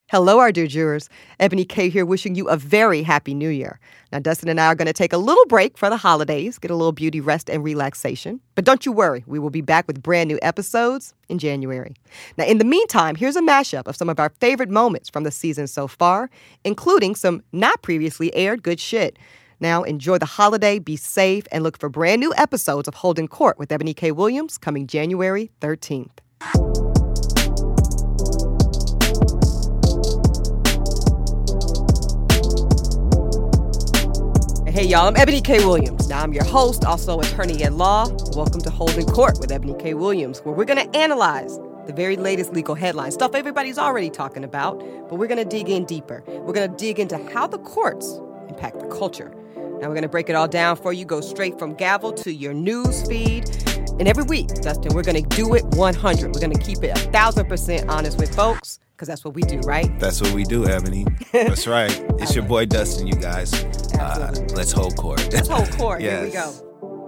Hello, our dear jurors. Ebony K here wishing you a very happy new year. Now, Dustin and I are going to take a little break for the holidays, get a little beauty rest and relaxation. But don't you worry, we will be back with brand new episodes in January. Now, in the meantime, here's a mashup of some of our favorite moments from the season so far, including some not previously aired good shit. Now, enjoy the holiday, be safe, and look for brand new episodes of Holding Court with Ebony K. Williams coming January 13th. Hey y'all, I'm Ebony K. Williams. Now I'm your host, also attorney at law. Welcome to Holding Court with Ebony K. Williams, where we're going to analyze the very latest legal headlines, stuff everybody's already talking about, but we're going to dig in deeper. We're going to dig into how the courts impact the culture. Now we're going to break it all down for you, go straight from gavel to your news feed. And every week, Dustin, we're going to do it 100. We're going to keep it 1,000% honest with folks, because that's what we do, right? That's what we do, Ebony. That's right. It's your boy Dustin, you guys. Let's hold court. Let's hold court. Yes. Here we go.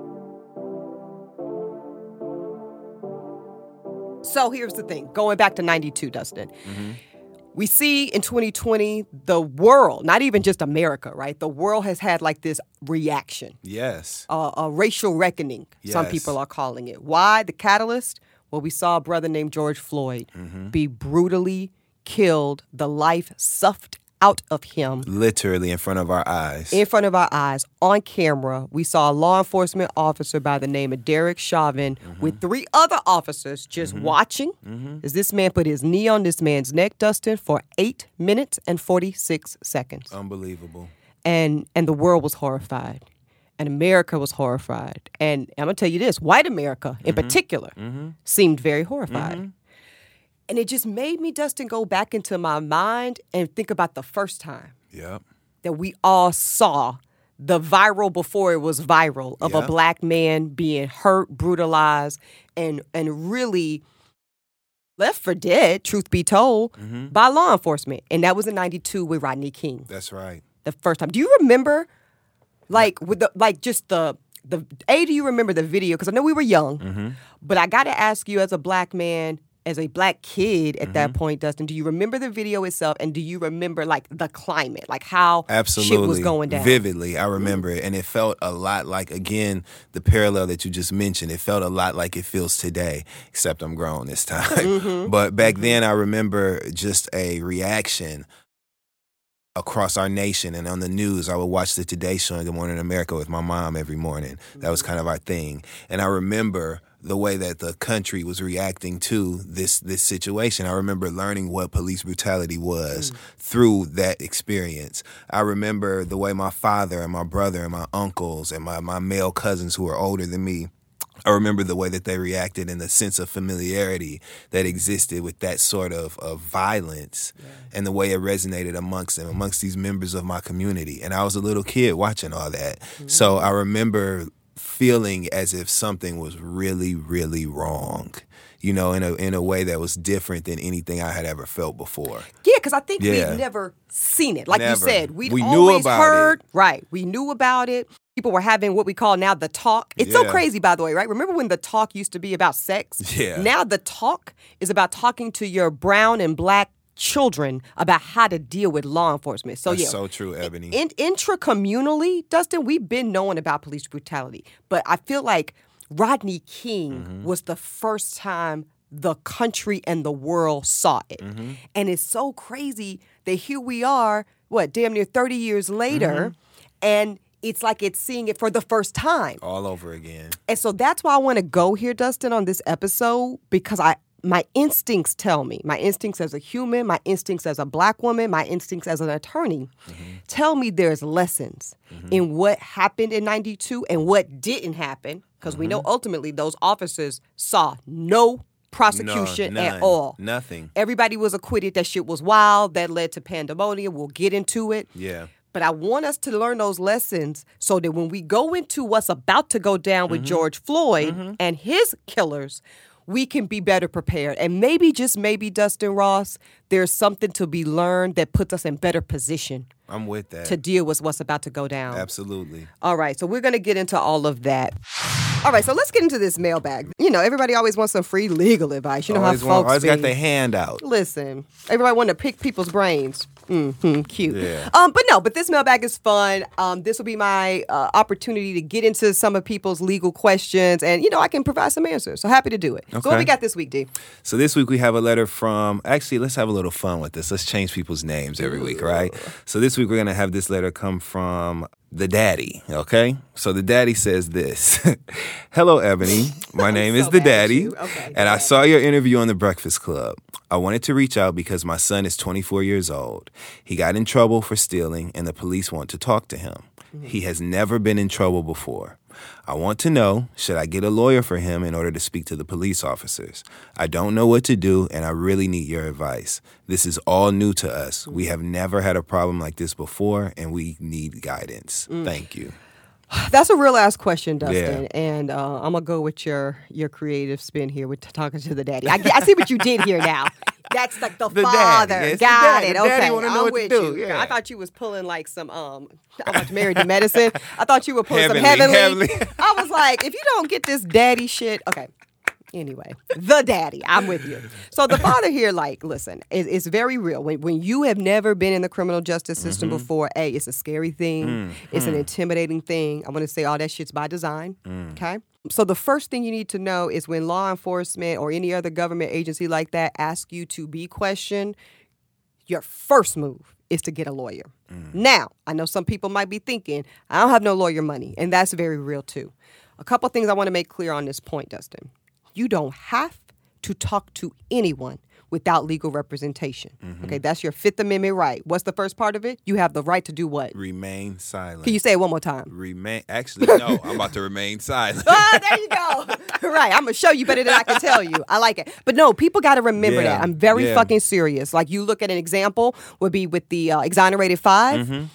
So here's the thing. Going back to 92, Dustin. Mm-hmm. We see in 2020, the world, not even just America, right? The world has had like this reaction. Yes. A racial reckoning, yes. Some people are calling it. Why? The catalyst? Well, we saw a brother named George Floyd be brutally killed, the life sucked out of him. Literally in front of our eyes. In front of our eyes, on camera. We saw a law enforcement officer by the name of Derek Chauvin with 3 other officers just watching as this man put his knee on this man's neck, Dustin, for 8 minutes and 46 seconds. Unbelievable. And the world was horrified. And America was horrified. And I'm going to tell you this, white America in particular seemed very horrified. And it just made me, Dustin, go back into my mind and think about the first time that we all saw the viral before it was viral of a black man being hurt, brutalized, and really left for dead, truth be told, by law enforcement. And that was in 92 with Rodney King. That's right. The first time. Do you remember, do you remember the video? Because I know we were young, but I got to ask you as a black man, as a black kid at that point, Dustin, do you remember the video itself, and do you remember like the climate, like how shit was going down? Vividly, I remember it, and it felt a lot like, again, the parallel that you just mentioned. It felt a lot like it feels today, except I'm grown this time. But back then, I remember just a reaction across our nation, and on the news, I would watch the Today Show in Good Morning America with my mom every morning. That was kind of our thing, and I remember the way that the country was reacting to this situation. I remember learning what police brutality was through that experience. I remember the way my father and my brother and my uncles and my male cousins who are older than me, I remember the way that they reacted and the sense of familiarity that existed with that sort of violence and the way it resonated amongst them, amongst these members of my community. And I was a little kid watching all that. So I remember feeling as if something was really, really wrong, you know, in a way that was different than anything I had ever felt before. Yeah, because I think we'd never seen it. Like you said, we knew always about heard. it. Right, we knew about it. People were having what we call now the talk. It's so crazy, by the way, right? Remember when the talk used to be about sex? Yeah. Now the talk is about talking to your brown and black children about how to deal with law enforcement. So That's so true, Ebony. Intracommunally, Dustin, we've been knowing about police brutality, but I feel like Rodney King was the first time the country and the world saw it. And it's so crazy that here we are, damn near 30 years later, and it's like it's seeing it for the first time. All over again. And so that's why I want to go here, Dustin, on this episode, because my instincts tell me, my instincts as a human, my instincts as a black woman, my instincts as an attorney, tell me there's lessons in what happened in 92 and what didn't happen, because we know ultimately those officers saw no prosecution at all. Nothing. Everybody was acquitted. That shit was wild. That led to pandemonium. We'll get into it. Yeah. But I want us to learn those lessons so that when we go into what's about to go down with George Floyd and his killers, we can be better prepared. And maybe, just maybe, Dustin Ross, there's something to be learned that puts us in better position. I'm with that. To deal with what's about to go down. Absolutely. All right, so we're going to get into all of that. All right, so let's get into this mailbag. You know, everybody always wants some free legal advice. You know always how folks always be. got their hand out. Listen, everybody want to pick people's brains. Cute. Yeah. But this mailbag is fun. This will be my opportunity to get into some of people's legal questions, and I can provide some answers. So happy to do it. Okay. So what we got this week, D? So this week we have a letter from. Actually, let's have a little fun with this. Let's change people's names every week, right? So this week we're gonna have this letter come from the daddy. Okay. So the daddy says this. Hello, Ebony. My name is the daddy, and I saw your interview on The Breakfast Club. I wanted to reach out because my son is 24 years old. He got in trouble for stealing, and the police want to talk to him. He has never been in trouble before. I want to know, should I get a lawyer for him in order to speak to the police officers? I don't know what to do, and I really need your advice. This is all new to us. We have never had a problem like this before, and we need guidance. Thank you. That's a real ass question, Dustin. Yeah. And I'm gonna go with your creative spin here with talking to the daddy. I see what you did here now. That's like the father. Daddy. Yes, Got the it. daddy. Okay, Daddy wanna know I'm what to with do. you. Yeah. I thought you was pulling like some I watched Married to Medicine. I thought you were pulling some Heavenly. heavenly. I was like, if you don't get this daddy shit, okay. Anyway, the daddy, I'm with you. So the father here, like, listen, it's very real. When you have never been in the criminal justice system before, it's a scary thing. It's an intimidating thing. I want to say all that shit's by design, okay? So the first thing you need to know is when law enforcement or any other government agency like that ask you to be questioned, your first move is to get a lawyer. Now, I know some people might be thinking, I don't have no lawyer money, and that's very real too. A couple things I want to make clear on this point, Dustin. You don't have to talk to anyone without legal representation. Okay, that's your Fifth Amendment right. What's the first part of it? You have the right to do what? Remain silent. Can you say it one more time? Actually, no. I'm about to remain silent. Oh, there you go. Right, I'm going to show you better than I can tell you. I like it. But no, people got to remember that. I'm very fucking serious. Like, you look at an example, would be with the Exonerated Five.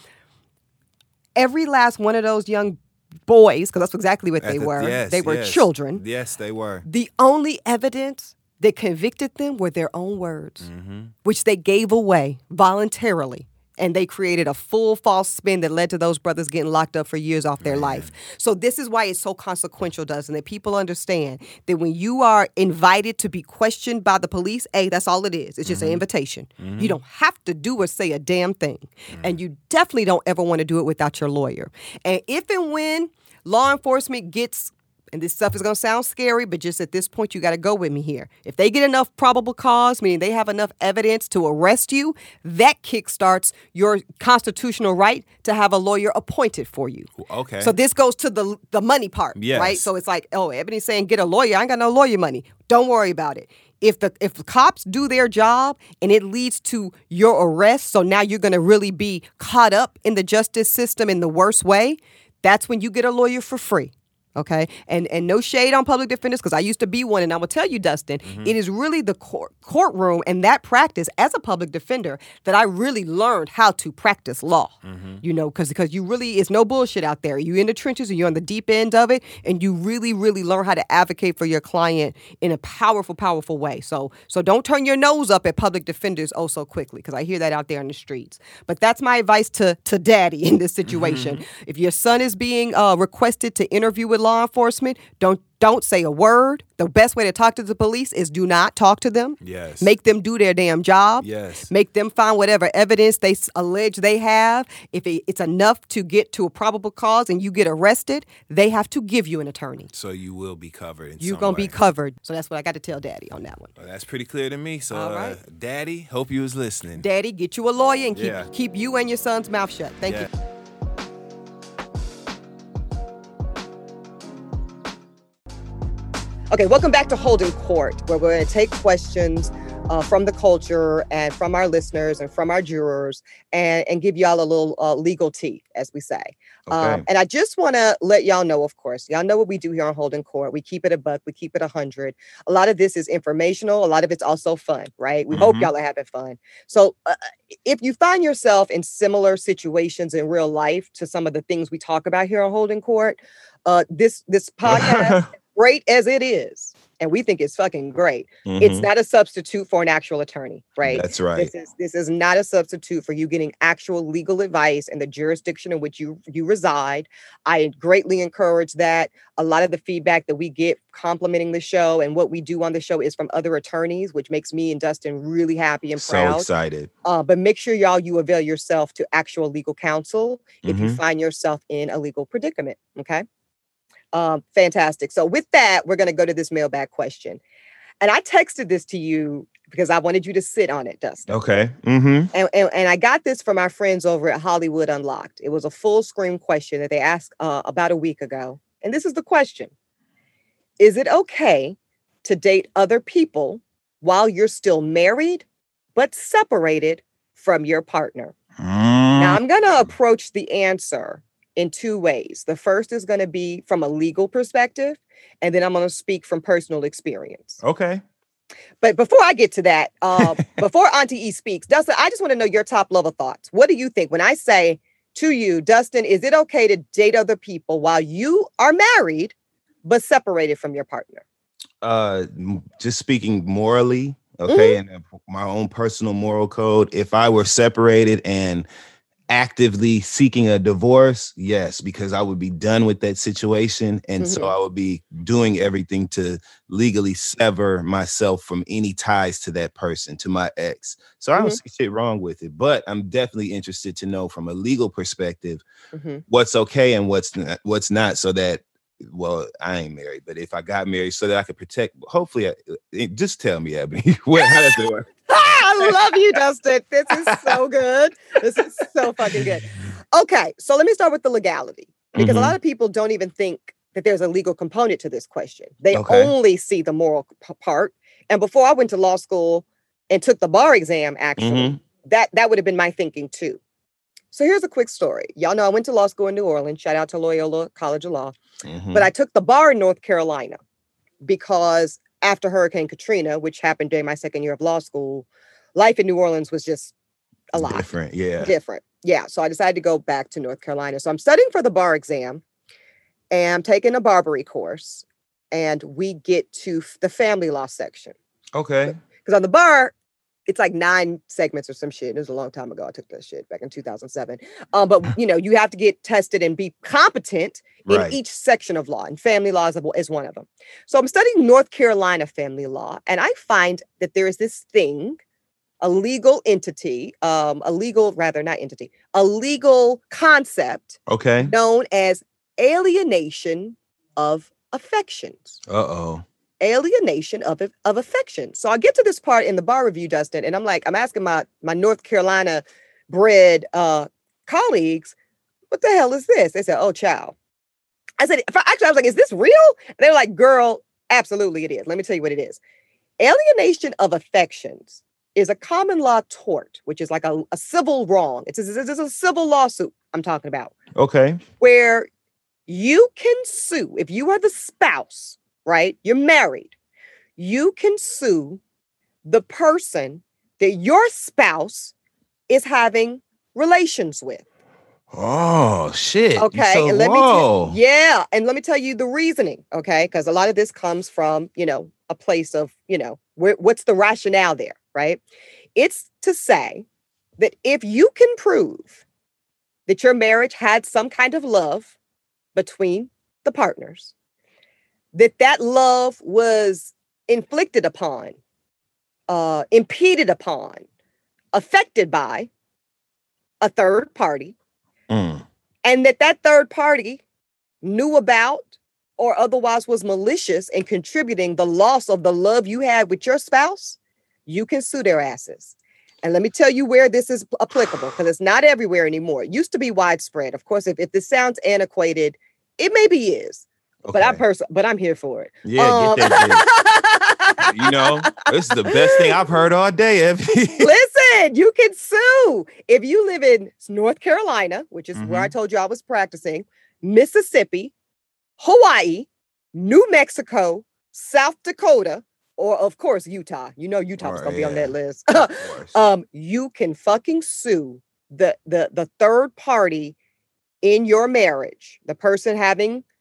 Every last one of those young boys, because that's exactly what they were. Yes, they were children. Yes, they were. The only evidence that convicted them were their own words, which they gave away voluntarily. And they created a full false spin that led to those brothers getting locked up for years off their life. So this is why it's so consequential, Dustin, that people understand that when you are invited to be questioned by the police, that's all it is. It's just an invitation. You don't have to do or say a damn thing. And you definitely don't ever want to do it without your lawyer. And if and when law enforcement gets, and this stuff is going to sound scary, but just at this point, you got to go with me here. If they get enough probable cause, meaning they have enough evidence to arrest you, that kickstarts your constitutional right to have a lawyer appointed for you. Okay. So this goes to the money part, right? So it's like, Ebony's saying, get a lawyer. I ain't got no lawyer money. Don't worry about it. If the cops do their job and it leads to your arrest, so now you're going to really be caught up in the justice system in the worst way, that's when you get a lawyer for free. Okay, and no shade on public defenders, because I used to be one, and I will tell you, Dustin, it is really the courtroom and that practice as a public defender that I really learned how to practice law. Because you really, it's no bullshit out there. You in the trenches and you're on the deep end of it, and you really, really learn how to advocate for your client in a powerful, powerful way. So don't turn your nose up at public defenders so quickly, because I hear that out there in the streets. But that's my advice to daddy in this situation. If your son is being requested to interview with law enforcement, don't say a word. The best way to talk to the police is do not talk to them. Yes. Make them do their damn job. Yes. Make them find whatever evidence they allege they have. If it's enough to get to a probable cause and you get arrested, they have to give you an attorney. So you will be covered. You're going to be covered. So that's what I got to tell Daddy on that one. Well, that's pretty clear to me. So, all right. Daddy, hope you was listening. Daddy, get you a lawyer and keep you and your son's mouth shut. Thank you. Okay, welcome back to Holding Court, where we're going to take questions from the culture and from our listeners and from our jurors and give y'all a little legal tea, as we say. Okay. And I just want to let y'all know, of course, y'all know what we do here on Holding Court. We keep it a buck. We keep it 100. A lot of this is informational. A lot of it's also fun, right? We hope y'all are having fun. So if you find yourself in similar situations in real life to some of the things we talk about here on Holding Court, this podcast... great as it is, and we think it's fucking great, it's not a substitute for an actual attorney, right? That's right. This is not a substitute for you getting actual legal advice in the jurisdiction in which you reside. I greatly encourage that. A lot of the feedback that we get complimenting the show and what we do on the show is from other attorneys, which makes me and Dustin really happy and proud. So excited. But make sure you avail yourself to actual legal counsel if you find yourself in a legal predicament. Okay. Fantastic. So with that, we're going to go to this mailbag question. And I texted this to you because I wanted you to sit on it, Dustin. Okay. And I got this from our friends over at Hollywood Unlocked. It was a full screen question that they asked about a week ago. And this is the question. Is it okay to date other people while you're still married, but separated from your partner? Now, I'm going to approach the answer in two ways. The first is going to be from a legal perspective, and then I'm going to speak from personal experience. Okay. But before I get to that, before Auntie E speaks, Dustin, I just want to know your top level thoughts. What do you think when I say to you, Dustin, is it okay to date other people while you are married, but separated from your partner? Just speaking morally, okay, and my own personal moral code, if I were separated and actively seeking a divorce, yes, because I would be done with that situation. And so I would be doing everything to legally sever myself from any ties to that person, to my ex. So I don't see shit wrong with it, but I'm definitely interested to know from a legal perspective, what's okay and what's not, so that, well, I ain't married, but if I got married, so that I could protect, hopefully, just tell me, Ebony, how does it work? I love you, Dustin. This is so good. This is so fucking good. Okay, so let me start with the legality, because a lot of people don't even think that there's a legal component to this question. They only see the moral part. And before I went to law school and took the bar exam, actually, that would have been my thinking too. So here's a quick story. Y'all know I went to law school in New Orleans. Shout out to Loyola College of Law. But I took the bar in North Carolina because after Hurricane Katrina, which happened during my second year of law school, life in New Orleans was just a lot different. Yeah. So I decided to go back to North Carolina. So I'm studying for the bar exam and I'm taking a Barbary course, and we get to the family law section. Okay. Because on the bar, it's like 9 segments or some shit. It was a long time ago. I took that shit back in 2007. But you have to get tested and be competent in each section of law, and family law is one of them. So I'm studying North Carolina family law, and I find that there is this thing, a legal entity, a legal concept, known as alienation of affections. Alienation of affection. So I get to this part in the bar review, Dustin, and I'm asking my North Carolina bred colleagues, what the hell is this? They said, oh, child. I said, I was like, is this real? And they're like, girl, absolutely it is. Let me tell you what it is. Alienation of affections is a common law tort, which is like a civil wrong. It's a civil lawsuit I'm talking about. Okay. Where you can sue, if you are the spouse, right? You're married. You can sue the person that your spouse is having relations with. Oh, shit. Okay. So, and let me tell you the reasoning. Okay. Because a lot of this comes from, a place of, what's the rationale there, right? It's to say that if you can prove that your marriage had some kind of love between the partners, that love was inflicted upon, impeded upon, affected by a third party, and that third party knew about or otherwise was malicious in contributing the loss of the love you had with your spouse, you can sue their asses. And let me tell you where this is applicable, because it's not everywhere anymore. It used to be widespread. Of course, if this sounds antiquated, it maybe is. Okay. But I'm here for it. Yeah, get that shit. This is the best thing I've heard all day, Evie. Listen, you can sue. If you live in North Carolina, which is where I told you I was practicing, Mississippi, Hawaii, New Mexico, South Dakota, or of course, Utah. Utah was going to be on that list. You can fucking sue the third party in your marriage, the person having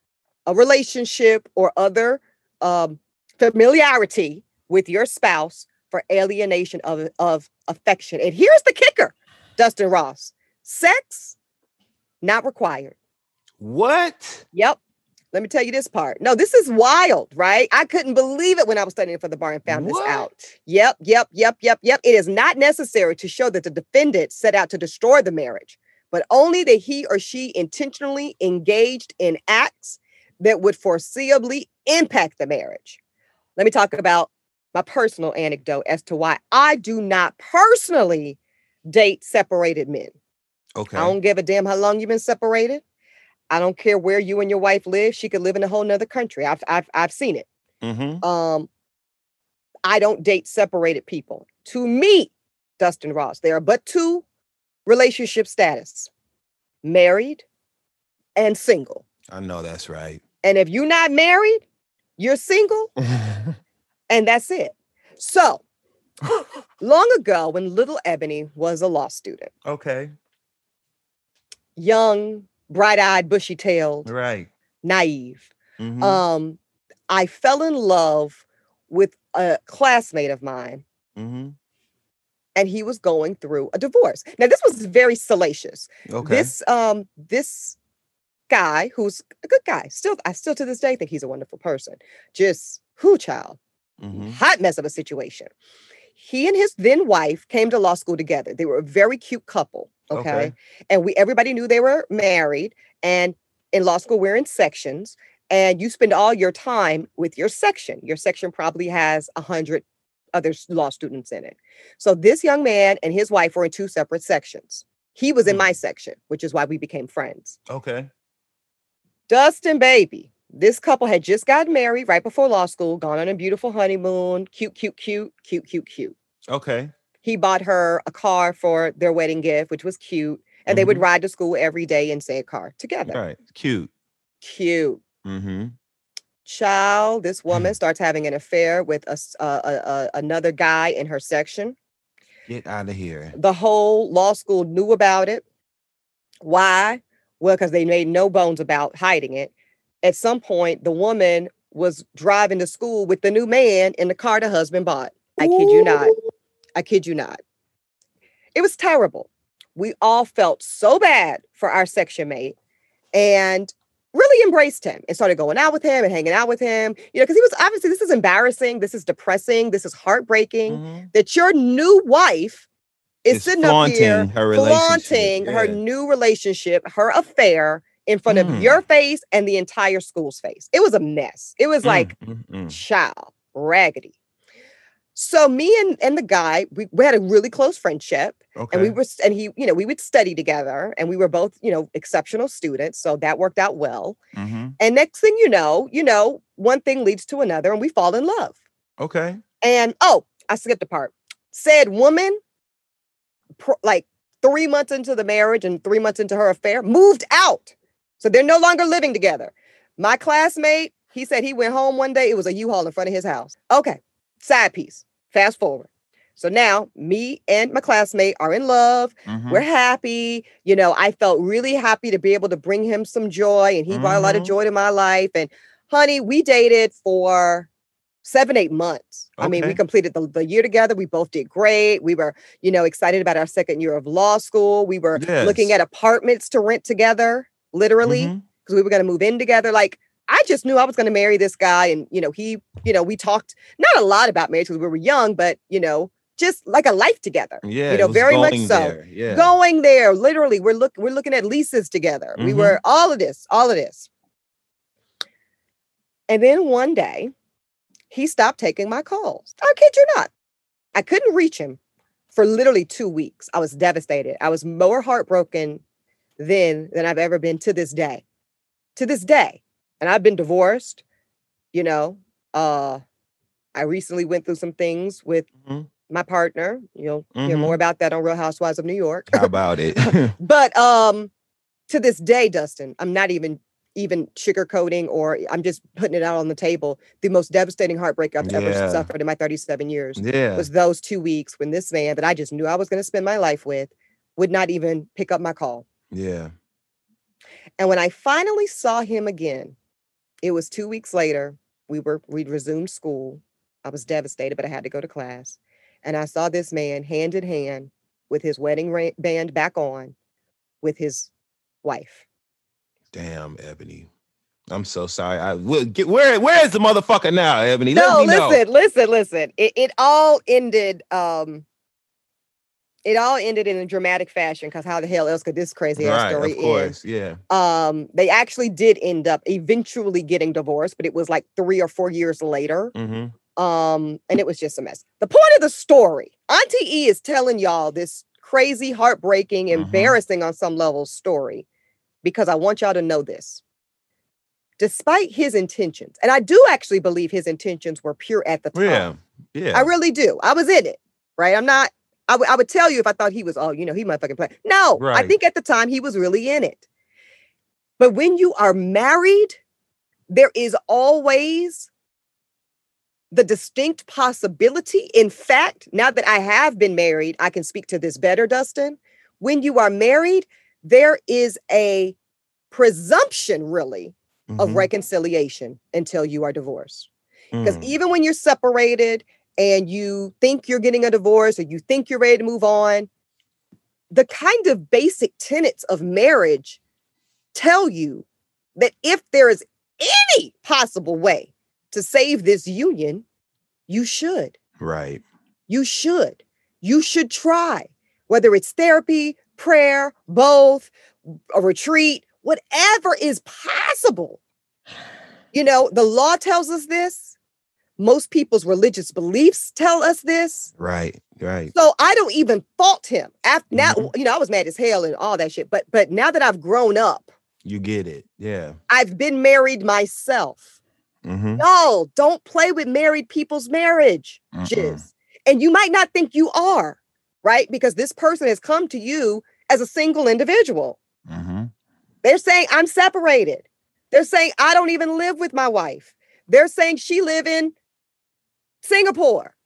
a relationship or other familiarity with your spouse for alienation of affection. And here's the kicker, Dustin Ross. Sex, not required. What? Yep. Let me tell you this part. No, this is wild, right? I couldn't believe it when I was studying for the bar and found this out. Yep. It is not necessary to show that the defendant set out to destroy the marriage, but only that he or she intentionally engaged in acts that would foreseeably impact the marriage. Let me talk about my personal anecdote as to why I do not personally date separated men. Okay. I don't give a damn how long you've been separated. I don't care where you and your wife live. She could live in a whole nother country. I've seen it. Mm-hmm. I don't date separated people. To me, Dustin Ross, there are but two relationship status: married and single. I know that's right. And if you're not married, you're single, and that's it. So, long ago, when little Ebony was a law student, Okay. young, bright-eyed, bushy-tailed, Right. naive, Mm-hmm. I fell in love with a classmate of mine, Mm-hmm. and he was going through a divorce. Now, this was very salacious. Okay. This guy, who's a good guy, I still to this day think he's a wonderful person. Just child, hot mess of a situation. He and his then wife came to law school together. They were a very cute couple. Okay. And everybody knew they were married. And in law school, we're in sections, and you spend all your time with your section. Your section probably has 100 other law students in it. So this young man and his wife were in two separate sections. He was in my section, which is why we became friends. Okay. Dustin, baby, this couple had just gotten married right before law school, gone on a beautiful honeymoon. Cute. Okay. He bought her a car for their wedding gift, which was cute. And they would ride to school every day in said car together. Right. Cute. Mm-hmm. Child, this woman starts having an affair with another guy in her section. Get out of here. The whole law school knew about it. Why? Well, because they made no bones about hiding it. At some point, the woman was driving to school with the new man in the car the husband bought. I kid you not. It was terrible. We all felt so bad for our section mate and really embraced him and started going out with him and hanging out with him, because he was obviously, this is embarrassing. This is depressing. This is heartbreaking that your new wife is sitting up here flaunting her new relationship, her affair in front of your face and the entire school's face. It was a mess. It was like, child, raggedy. So me and the guy, we had a really close friendship. Okay. And we would study together, and we were both, exceptional students. So that worked out well. And next thing you know, one thing leads to another, and we fall in love. Okay. And, I skipped a part. Said woman, like 3 months into the marriage and 3 months into her affair, moved out. So they're no longer living together. My classmate, he said he went home one day. It was a U-Haul in front of his house. Okay. Side piece. Fast forward. So now me and my classmate are in love. We're happy. I felt really happy to be able to bring him some joy, and he brought a lot of joy to my life. And honey, we dated for 7-8 months. Okay. I mean, we completed the year together. We both did great. We were, excited about our second year of law school. We were looking at apartments to rent together, literally, because we were going to move in together. Like, I just knew I was going to marry this guy. And, we talked not a lot about marriage because we were young, but, just like a life together. Yeah. Very much so. There. Yeah. Going there. Literally, we're looking at leases together. We were all of this. And then one day, he stopped taking my calls. I kid you not. I couldn't reach him for literally 2 weeks. I was devastated. I was more heartbroken then than I've ever been to this day. And I've been divorced. I recently went through some things with my partner. You'll hear more about that on Real Housewives of New York. How about it? But to this day, Dustin, I'm not even sugarcoating, or I'm just putting it out on the table. The most devastating heartbreak I've ever suffered in my 37 years was those 2 weeks when this man that I just knew I was going to spend my life with would not even pick up my call. Yeah. And when I finally saw him again, It was 2 weeks later. We'd resumed school. I was devastated, but I had to go to class. And I saw this man hand in hand with his wedding band back on with his wife. Damn, Ebony. I'm so sorry. Where is the motherfucker now, Ebony? No, listen. It all ended. It all ended in a dramatic fashion, because how the hell else could this crazy ass story end? Of course, yeah. They actually did end up eventually getting divorced, but it was like 3 or 4 years later. Mm-hmm. And it was just a mess. The point of the story, Auntie E is telling y'all this crazy, heartbreaking, embarrassing on some level story, because I want y'all to know this. Despite his intentions, and I do actually believe his intentions were pure at the time. Yeah. I really do. I was in it, right? I'm not. I would tell you if I thought he was, he motherfucking playing. No, right. I think at the time he was really in it. But when you are married, there is always the distinct possibility. In fact, now that I have been married, I can speak to this better, Dustin. When you are married, there is a presumption, really, of reconciliation until you are divorced. Because even when you're separated and you think you're getting a divorce or you think you're ready to move on, the kind of basic tenets of marriage tell you that if there is any possible way to save this union, you should. Right. You should. You should try. Whether it's therapy, prayer, both, a retreat, whatever is possible. The law tells us this. Most people's religious beliefs tell us this. Right. So I don't even fault him. Now, I was mad as hell and all that shit. But now that I've grown up, you get it. Yeah. I've been married myself. No, don't play with married people's marriages. And you might not think you are, right? Because this person has come to you as a single individual. They're saying, I'm separated. They're saying, I don't even live with my wife. They're saying she live in Singapore.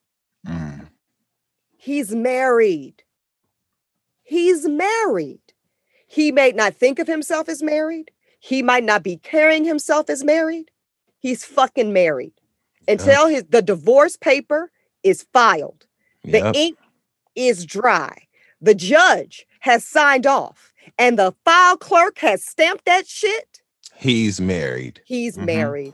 He's married. He may not think of himself as married. He might not be carrying himself as married. He's fucking married. Until the divorce paper is filed. The ink is dry. The judge has signed off. And the file clerk has stamped that shit. He's married. He's married.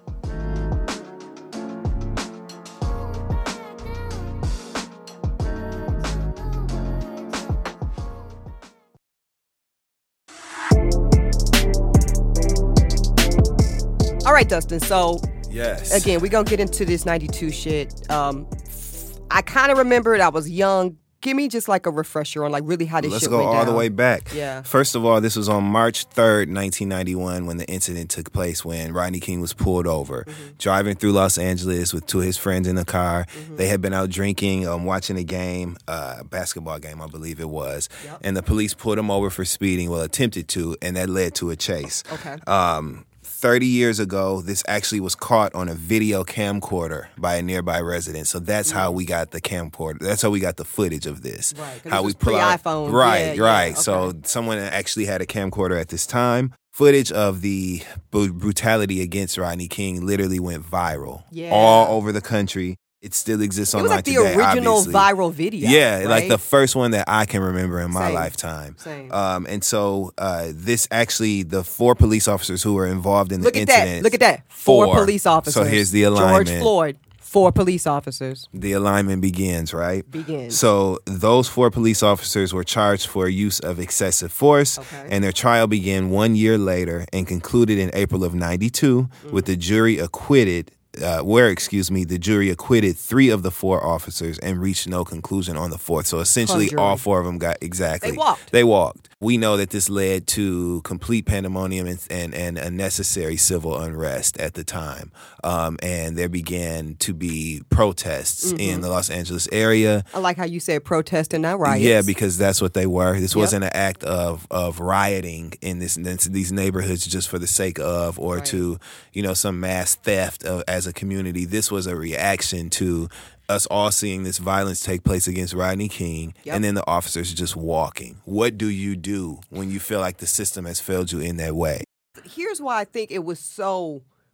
All right, Dustin. So, yes. Again, we're going to get into this 92 shit. I kind of remembered I was young. Give me just like a refresher on like really how this shit went down. Let's go all the way back. Yeah. First of all, this was on March 3rd, 1991 when the incident took place when Rodney King was pulled over. Driving through Los Angeles with two of his friends in the car. They had been out drinking, watching a game, a basketball game, I believe it was. And the police pulled him over for speeding, attempted to, and that led to a chase. Okay. 30 years ago, this actually was caught on a video camcorder by a nearby resident. So that's how we got the camcorder. That's how we got the footage of this. Right. How we pull out iPhone. Right. Okay. So someone actually had a camcorder at this time. Footage of the brutality against Rodney King literally went viral all over the country. It still exists online today. It was like the original viral video. Yeah, right? like the first one that I can remember in my lifetime. Same. And so this actually, the 4 police officers who were involved in the incident. Look at that. 4 police officers. So here's the alignment. George Floyd. 4 police officers. The alignment begins, right? Begins. So those 4 police officers were charged for use of excessive force, and their trial began 1 year later and concluded in April of 92 with the jury acquitted. The jury acquitted 3 of the 4 officers and reached no conclusion on the 4th. So essentially, all 4 of them got exactly. They walked. We know that this led to complete pandemonium and unnecessary civil unrest at the time. And there began to be protests in the Los Angeles area. I like how you said protest and not riots. Yeah, because that's what they were. This wasn't an act of rioting in these neighborhoods just for the sake of or to, some mass theft as a community. This was a reaction to us all seeing this violence take place against Rodney King and then the officers just walking. What do you do when you feel like the system has failed you in that way? Here's why I think it was so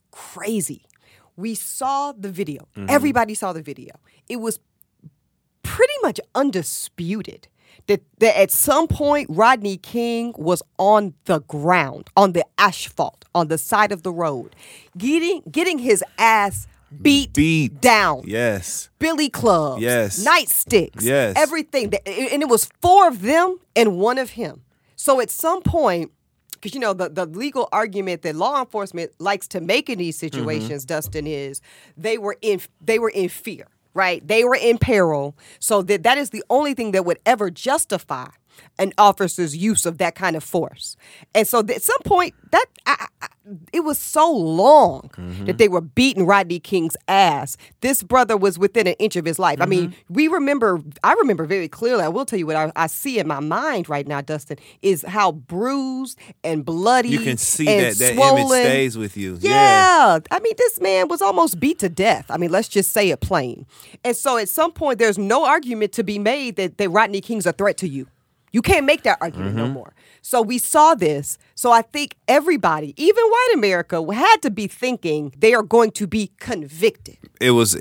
crazy. We saw the video. Everybody saw the video. It was pretty much undisputed that at some point Rodney King was on the ground, on the asphalt, on the side of the road, getting his ass beat down. Yes. Billy clubs. Yes. Nightsticks. Yes. Everything. And it was 4 of them and 1 of him. So at some point, because, you know, the legal argument that law enforcement likes to make in these situations, Dustin, is they were in fear, right? They were in peril. So that is the only thing that would ever justify an officer's use of that kind of force. And so at some point, it was so long that they were beating Rodney King's ass. This brother was within an inch of his life. I mean, I remember very clearly, I will tell you what I see in my mind right now, Dustin, is how bruised and bloody. You can see and that swollen. image stays with you. Yeah. I mean, this man was almost beat to death. I mean, let's just say it plain. And so at some point, there's no argument to be made that Rodney King's a threat to you. You can't make that argument no more. So we saw this. So I think everybody, even white America, had to be thinking they are going to be convicted. It was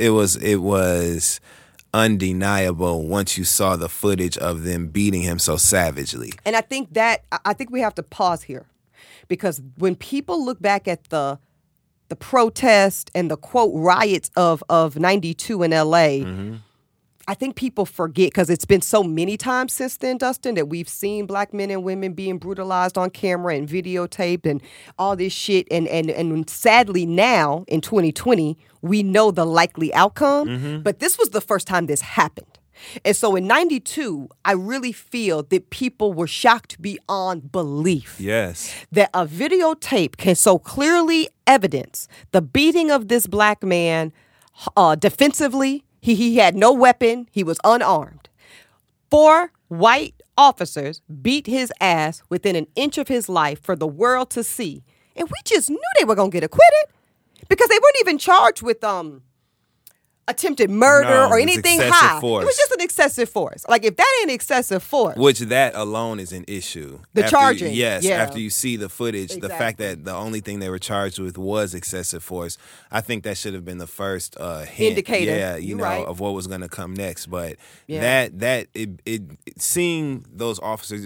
undeniable once you saw the footage of them beating him so savagely. And I think we have to pause here, because when people look back at the protest and the quote riots of 92 in LA, I think people forget, because it's been so many times since then, Dustin, that we've seen black men and women being brutalized on camera and videotaped and all this shit. And sadly now, in 2020, we know the likely outcome. But this was the first time this happened. And so in 92, I really feel that people were shocked beyond belief. Yes. That a videotape can so clearly evidence the beating of this black man defensively. He had no weapon. He was unarmed. 4 white officers beat his ass within an inch of his life for the world to see. And we just knew they were going to get acquitted, because they weren't even charged with attempted murder or anything high. Force. It was just an excessive force. Like, if that ain't excessive force. Which that alone is an issue. Charging. Yes, yeah. after you see the footage, Exactly. the fact that the only thing they were charged with was excessive force, I think that should have been the first hint, indicator. Yeah, Right. of what was going to come next. But Yeah. seeing those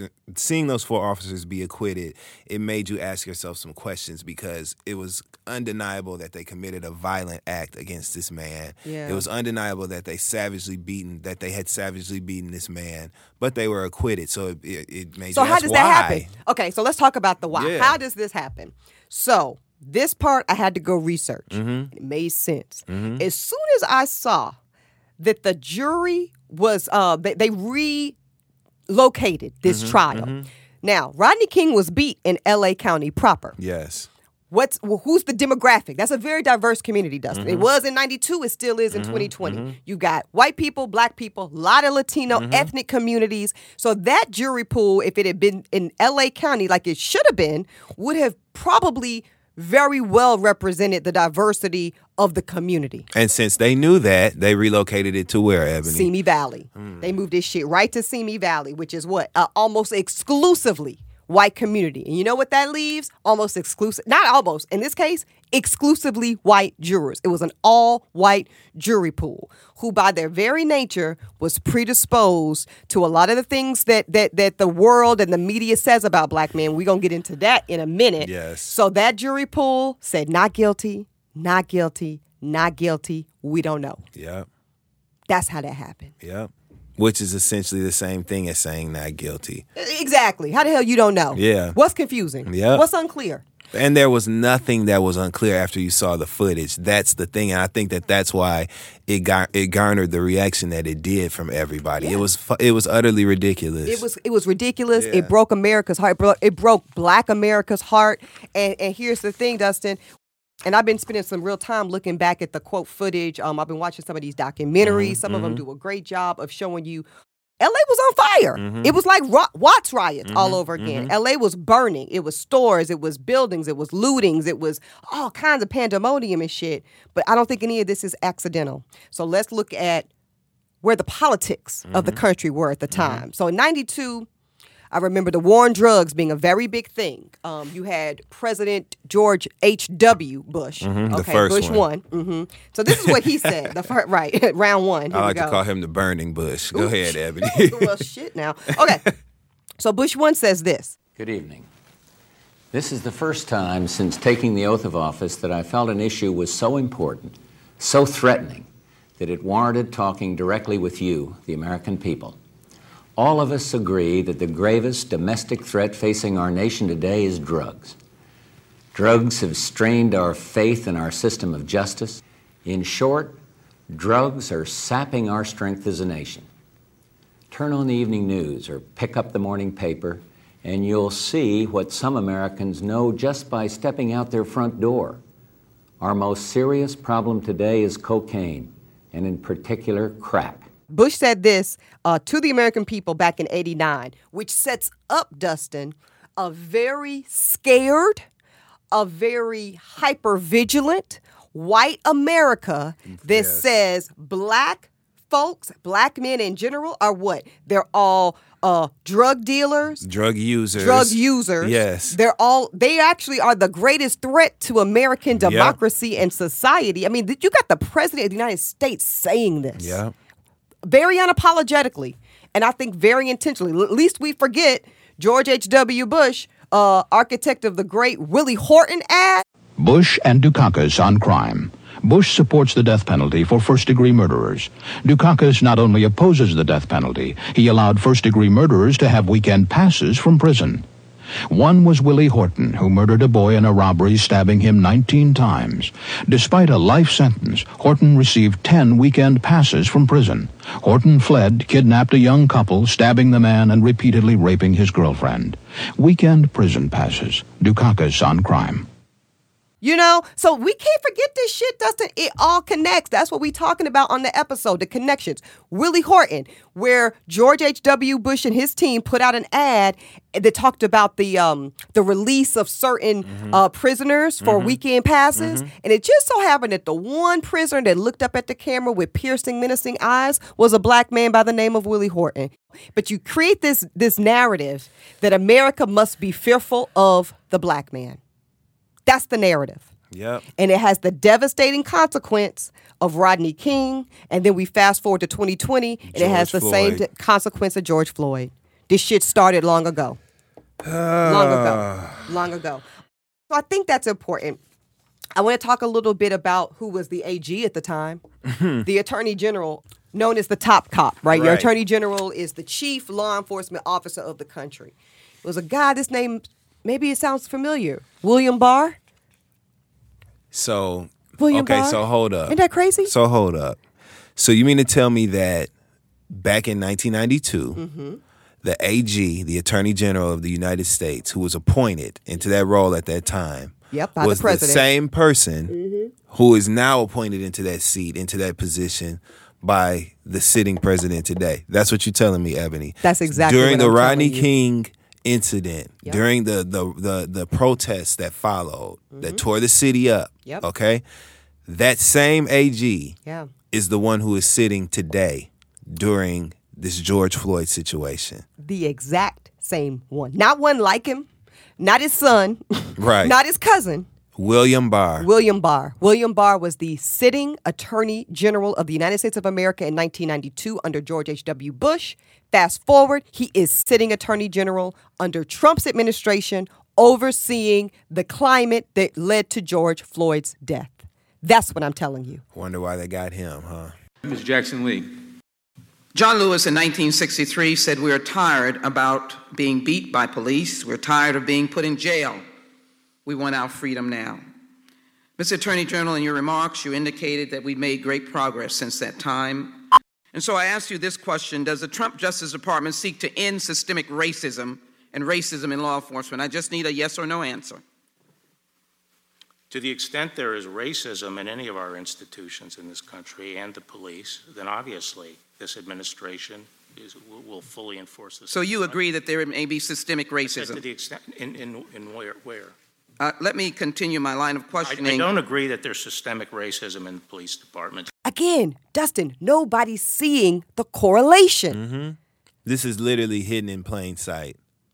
4 officers be acquitted, it made you ask yourself some questions, because it was undeniable that they committed a violent act against this man. Yeah. It was undeniable that they had savagely beaten this man, but they were acquitted. So it made you ask why. So how does that happen? Okay, so let's talk about the why. Yeah. How does this happen? So this part I had to go research. It made sense. As soon as I saw that the jury was, they relocated this trial. Now, Rodney King was beat in L.A. County proper. Yes. Who's the demographic? That's a very diverse community, Dustin. It was in 92. It still is in 2020. You got white people, black people, a lot of Latino ethnic communities. So that jury pool, if it had been in L.A. County like it should have been, would have probably very well represented the diversity of the community. And since they knew that, they relocated it to where, Ebony? Simi Valley. They moved this shit right to Simi Valley, which is what? Almost exclusively white community. And you know what that leaves? Almost exclusive, not almost, in this case, exclusively white jurors. It was an all-white jury pool who, by their very nature, was predisposed to a lot of the things that the world and the media says about black men. We're going to get into that in a minute. Yes. So that jury pool said not guilty, not guilty, not guilty. We don't know. Yep. That's how that happened. Yep. Which is essentially the same thing as saying not guilty. Exactly. How the hell you don't know? Yeah. What's confusing? Yeah. What's unclear? And there was nothing that was unclear after you saw the footage. That's the thing, and I think that's why it garnered the reaction that it did from everybody. Yeah. It was utterly ridiculous. It was ridiculous. Yeah. It broke America's heart. It broke Black America's heart. And here's the thing, Dustin. And I've been spending some real time looking back at the quote footage. I've been watching some of these documentaries. Some of them do a great job of showing you LA was on fire. It was like Watts riots all over again. LA was burning. It was stores. It was buildings. It was lootings. It was all kinds of pandemonium and shit. But I don't think any of this is accidental. So let's look at where the politics of the country were at the time. So in 92, I remember the war on drugs being a very big thing. You had President George H.W. Bush. The first Bush one. won. So this is what he said. Right, round one. Here I like we go. to call him the burning Bush. Go ahead, Ebony. Well, shit now. Okay, so Bush 1 says this. Good evening. This is the first time since taking the oath of office that I felt an issue was so important, so threatening, that it warranted talking directly with you, the American people. All of us agree that the gravest domestic threat facing our nation today is drugs. Drugs have strained our faith in our system of justice. In short, drugs are sapping our strength as a nation. Turn on the evening news or pick up the morning paper, and you'll see what some Americans know just by stepping out their front door. Our most serious problem today is cocaine, and in particular, crack. Bush said this to the American people back in '89, which sets up, Dustin, a very scared, a very hyper-vigilant white America that says black folks, black men in general, are what? They're all drug dealers, Drug users. Yes. They actually are the greatest threat to American democracy and society. I mean, you got the president of the United States saying this. Yeah. Very unapologetically. And I think very intentionally. At least we forget George H.W. Bush, architect of the great Willie Horton ad. Bush and Dukakis on crime. Bush supports the death penalty for first-degree murderers. Dukakis not only opposes the death penalty, he allowed first-degree murderers to have weekend passes from prison. One was Willie Horton, who murdered a boy in a robbery, stabbing him 19 times. Despite a life sentence, Horton received 10 weekend passes from prison. Horton fled, kidnapped a young couple, stabbing the man and repeatedly raping his girlfriend. Weekend prison passes. Dukakis on crime. You know, so we can't forget this shit, Dustin. It all connects. That's what we're talking about on the episode, the connections. Willie Horton, where George H.W. Bush and his team put out an ad that talked about the release of certain prisoners for weekend passes. And it just so happened that the one prisoner that looked up at the camera with piercing, menacing eyes was a black man by the name of Willie Horton. But you create this narrative that America must be fearful of the black man. That's the narrative. Yep. And it has the devastating consequence of Rodney King. And then we fast forward to 2020, and it has the same consequence of George Floyd. This shit started long ago. Long ago. So I think that's important. I want to talk a little bit about who was the AG at the time. The Attorney General, known as the top cop, right? Your Attorney General is the chief law enforcement officer of the country. It was a guy, this name... Maybe it sounds familiar. William Barr? So, William Barr? so hold up. Isn't that crazy? So hold up. So you mean to tell me that back in 1992, the AG, the Attorney General of the United States, who was appointed into that role at that time, by was the president. the same person who is now appointed into that seat, into that position by the sitting president today. That's what you're telling me, Ebony. That's exactly During what the I'm Rodney telling you. King incident, during the protests that followed, that tore the city up, okay? That same AG is the one who is sitting today during this George Floyd situation. The exact same one. Not one like him, not his son, Right. not his cousin. William Barr. William Barr. William Barr was the sitting Attorney General of the United States of America in 1992 under George H.W. Bush. Fast forward, he is sitting Attorney General under Trump's administration, overseeing the climate that led to George Floyd's death. That's what I'm telling you. Wonder why they got him, huh? Ms. Jackson Lee. John Lewis in 1963 said, "We are tired about being beat by police. We're tired of being put in jail. We want our freedom now." Mr. Attorney General, in your remarks, you indicated that we made great progress since that time. And so I ask you this question: does the Trump Justice Department seek to end systemic racism and racism in law enforcement? I just need a yes or no answer. To the extent there is racism in any of our institutions in this country and the police, then obviously this administration will fully enforce this. So you agree that there may be systemic racism? To the extent, in where? Let me continue my line of questioning. I don't agree that there's systemic racism in the police department. Again, Dustin, nobody's seeing the correlation. This is literally hidden in plain sight.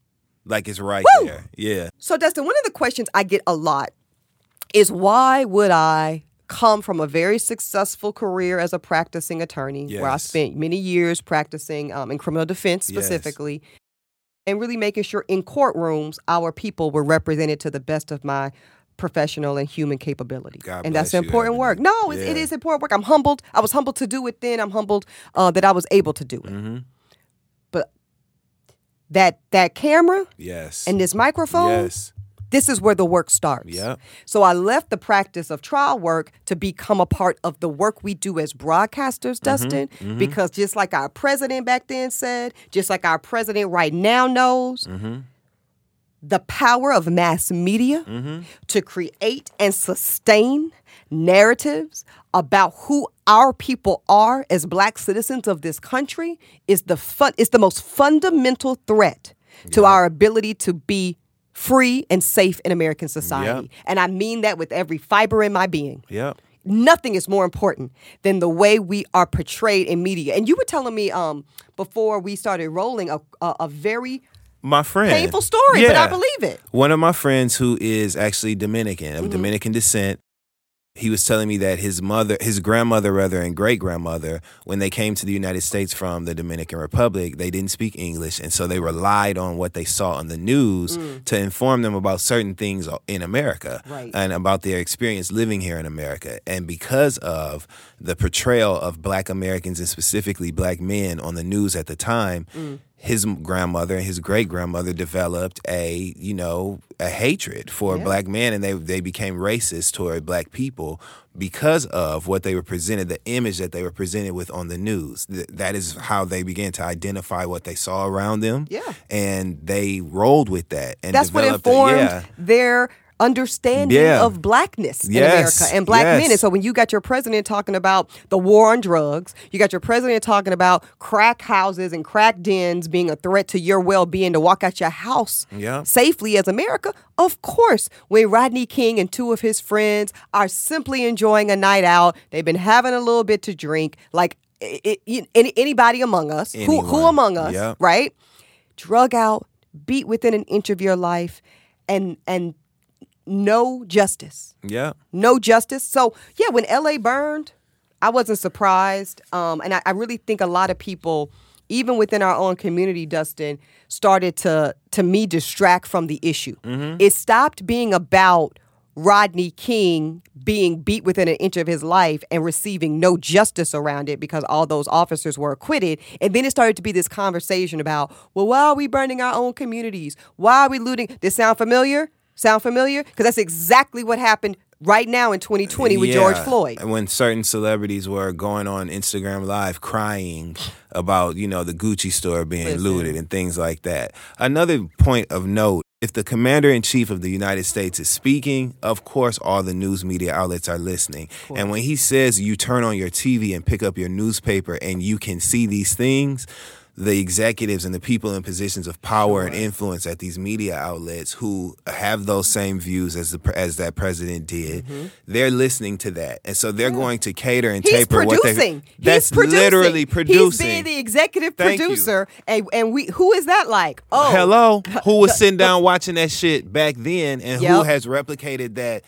Like it's right Woo! there. Yeah. So, Dustin, one of the questions I get a lot is why would I come from a very successful career as a practicing attorney, where I Yes. spent many years practicing in criminal defense specifically, and really making sure in courtrooms our people were represented to the best of my professional and human capability. God And bless that's you, important work. Ebony. No, it Yeah. is important work. I'm humbled. I was humbled to do it then. I'm humbled that I was able to do it. Mm-hmm. But that camera Yes. and this microphone, Yes. this is where the work starts. Yep. So I left the practice of trial work to become a part of the work we do as broadcasters, Dustin, because just like our president back then said, just like our president right now knows, the power of mass media to create and sustain narratives about who our people are as Black citizens of this country is the most fundamental threat to our ability to be free and safe in American society. Yep. And I mean that with every fiber in my being. Yep. Nothing is more important than the way we are portrayed in media. And you were telling me before we started rolling a very My friend. painful story, but I Yeah. believe it. One of my friends who is actually Dominican, of Dominican descent, he was telling me that his grandmother rather, and great-grandmother, when they came to the United States from the Dominican Republic, they didn't speak English, and so they relied on what they saw on the news to inform them about certain things in America Right. and about their experience living here in America. And because of the portrayal of Black Americans and specifically Black men on the news at the time, his grandmother and his great-grandmother developed a hatred for Black men, and they became racist toward Black people because of what they were presented, the image that they were presented with on the news. That is how they began to identify what they saw around them. Yeah. And they rolled with that. And That's what developed informed their understanding Yeah. of Blackness in Yes. America and Black Yes. men. And so when you got your president talking about the war on drugs, you got your president talking about crack houses and crack dens being a threat to your well-being to walk out your house Yeah. safely as America, of course, when Rodney King and two of his friends are simply enjoying a night out, they've been having a little bit to drink, like anybody among us, who Anyone. among us, Yep. right? Drug out, beat within an inch of your life, and no justice. Yeah. No justice. So, yeah, when LA burned, I wasn't surprised. And I really think a lot of people, even within our own community, Dustin, started to me, distract from the issue. It stopped being about Rodney King being beat within an inch of his life and receiving no justice around it because all those officers were acquitted. And then it started to be this conversation about, well, why are we burning our own communities? Why are we looting? This sound familiar? Sound familiar? Because that's exactly what happened right now in 2020 with George Floyd. When certain celebrities were going on Instagram Live crying about, the Gucci store being looted and things like that. Another point of note, if the commander-in-chief of the United States is speaking, of course all the news media outlets are listening. And when he says you turn on your TV and pick up your newspaper and you can see these things, the executives and the people in positions of power and influence at these media outlets who have those same views as that president did, they're listening to that, and so they're going to cater and He's taper what they. producing. That's He's producing. literally producing. He's being the executive Thank you. producer, and who is that like? Oh, Hello, who was sitting down watching that shit back then, and who Yep. has replicated that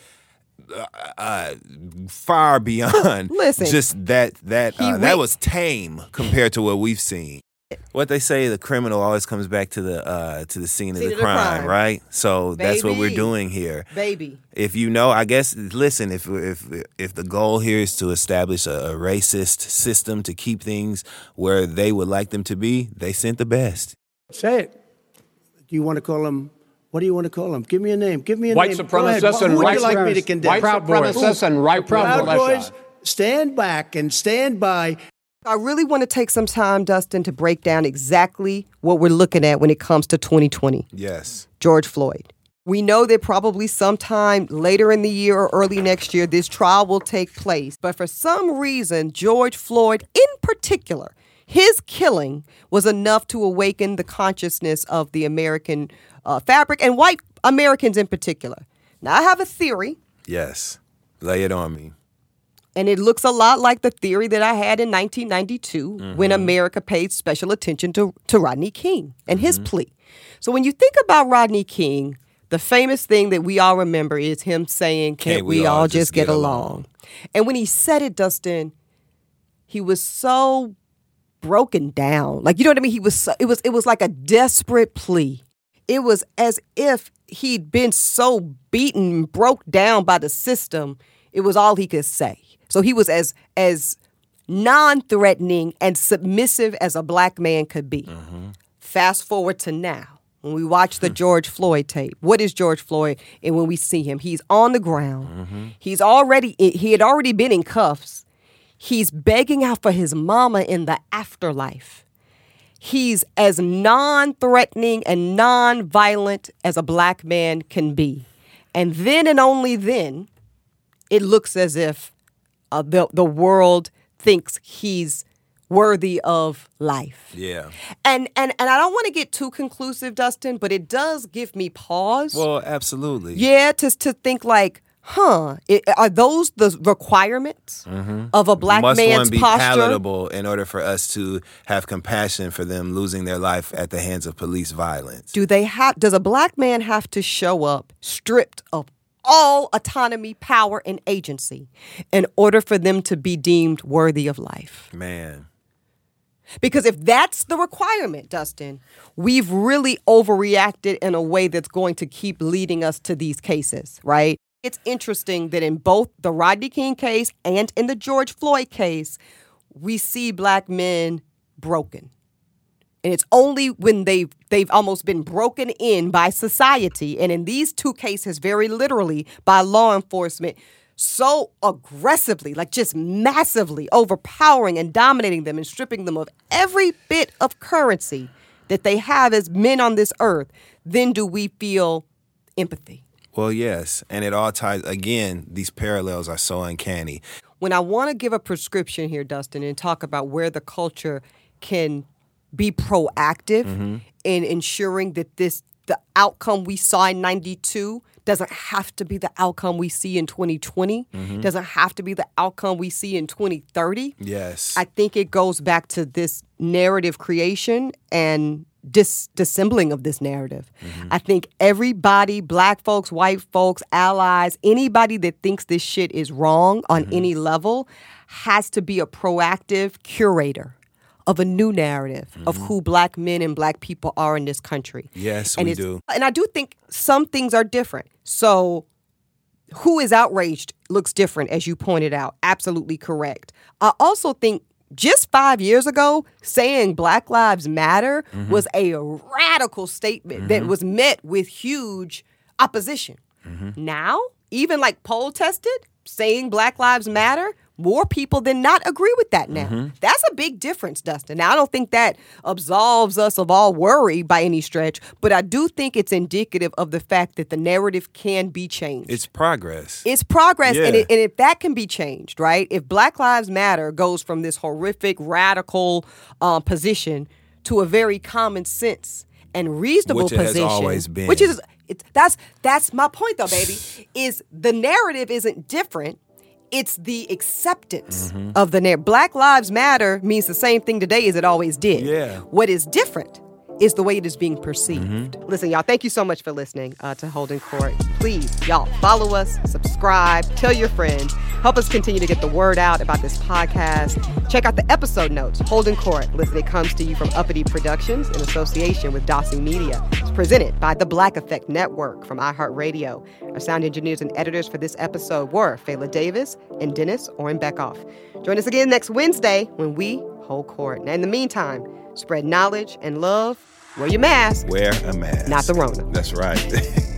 far beyond. Listen, just that he that was tame compared to what we've seen. What they say, the criminal always comes back to the scene of the crime, right? So that's what we're Baby. doing here. baby. If I guess, listen, if the goal here is to establish a racist system to keep things where they would like them to be, they sent the best. Say it. Do you want to call them? What do you want to call them? Give me a name. Give me a White name. Go ahead. supremacists and Who would white you like me to condemn? White supremacists and white Proud militia. Boys, stand back and stand by. I really want to take some time, Dustin, to break down exactly what we're looking at when it comes to 2020. Yes. George Floyd. We know that probably sometime later in the year or early next year, this trial will take place. But for some reason, George Floyd in particular, his killing was enough to awaken the consciousness of the American fabric and white Americans in particular. Now, I have a theory. Yes. Lay it on me. And it looks a lot like the theory that I had in 1992 when America paid special attention to Rodney King and his plea. So when you think about Rodney King, the famous thing that we all remember is him saying, can't we all just get along? And when he said it, Dustin, he was so broken down. Like, you know what I mean? It was like a desperate plea. It was as if he'd been so beaten, broke down by the system, it was all he could say. So he was as non-threatening and submissive as a black man could be. Fast forward to now, when we watch the George Floyd tape. What is George Floyd? And when we see him, he's on the ground. He had already been in cuffs. He's begging out for his mama in the afterlife. He's as non-threatening and non-violent as a black man can be. And then and only then, it looks as if the world thinks he's worthy of life. Yeah. And I don't want to get too conclusive, Dustin, but it does give me pause. Well, absolutely. Yeah, to think like, are those the requirements of a black Must man's one be posture? palatable in order for us to have compassion for them losing their life at the hands of police violence? Does a black man have to show up stripped of all autonomy, power, and agency in order for them to be deemed worthy of life? Man. Because if that's the requirement, Dustin, we've really overreacted in a way that's going to keep leading us to these cases, right? It's interesting that in both the Rodney King case and in the George Floyd case, we see black men broken. And it's only when they've almost been broken in by society, and in these two cases, very literally by law enforcement, so aggressively, like just massively overpowering and dominating them and stripping them of every bit of currency that they have as men on this earth, then do we feel empathy. Well, yes. And it all ties, again, these parallels are so uncanny. When I want to give a prescription here, Dustin, and talk about where the culture can be proactive in ensuring that the outcome we saw in 92 doesn't have to be the outcome we see in 2020, doesn't have to be the outcome we see in 2030. Yes. I think it goes back to this narrative creation and disassembling of this narrative. I think everybody, black folks, white folks, allies, anybody that thinks this shit is wrong on any level has to be a proactive curator of a new narrative of who black men and black people are in this country. Yes, and we do. And I do think some things are different. So who is outraged looks different, as you pointed out. Absolutely correct. I also think just 5 years ago, saying Black Lives Matter was a radical statement that was met with huge opposition. Now, even like poll tested, saying Black Lives Matter, more people than not agree with that now. That's a big difference, Dustin. Now, I don't think that absolves us of all worry by any stretch, but I do think it's indicative of the fact that the narrative can be changed. It's progress. It's progress, Yeah. and if that can be changed, right? If Black Lives Matter goes from this horrific, radical position to a very common sense and reasonable Which it has position, always been. which is that's my point, though, baby. Is the narrative isn't different. It's the acceptance of the narrative. Black Lives Matter means the same thing today as it always did. Yeah. What is different is the way it is being perceived. Listen, y'all, thank you so much for listening to Holding Court. Please, y'all, follow us, subscribe, tell your friends, help us continue to get the word out about this podcast. Check out the episode notes, Holding Court. Listen, it comes to you from Uppity Productions in association with Dossie Media. It's presented by the Black Effect Network from iHeartRadio. Our sound engineers and editors for this episode were Fela Davis and Dennis Oren-Beckoff. Join us again next Wednesday when we hold court. And in the meantime, spread knowledge and love. Wear your mask. Wear a mask. Not the Rona. That's right.